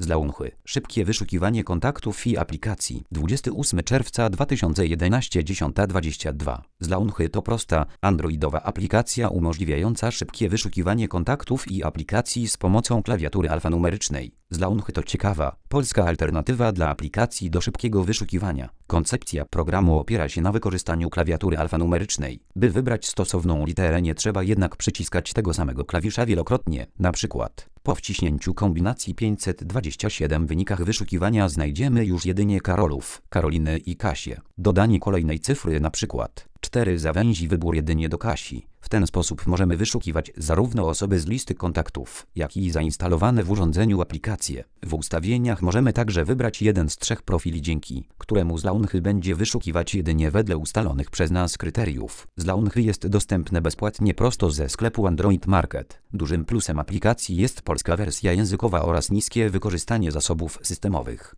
Z Launchy. Szybkie wyszukiwanie kontaktów i aplikacji. 28 czerwca 2011 10:22. Z Launchy to prosta, androidowa aplikacja umożliwiająca szybkie wyszukiwanie kontaktów i aplikacji z pomocą klawiatury alfanumerycznej. Z Launchy to ciekawa, polska alternatywa dla aplikacji do szybkiego wyszukiwania. Koncepcja programu opiera się na wykorzystaniu klawiatury alfanumerycznej. By wybrać stosowną literę, nie trzeba jednak przyciskać tego samego klawisza wielokrotnie. Na przykład, po wciśnięciu kombinacji 527 w wynikach wyszukiwania znajdziemy już jedynie Karolów, Karoliny i Kasię. Dodanie kolejnej cyfry, na przykład 4, zawęzi wybór jedynie do Kasi. W ten sposób możemy wyszukiwać zarówno osoby z listy kontaktów, jak i zainstalowane w urządzeniu aplikacje. W ustawieniach możemy także wybrać jeden z 3 profili, dzięki któremu z Launchy będzie wyszukiwać jedynie wedle ustalonych przez nas kryteriów. Z Launchy jest dostępne bezpłatnie prosto ze sklepu Android Market. Dużym plusem aplikacji jest polska wersja językowa oraz niskie wykorzystanie zasobów systemowych.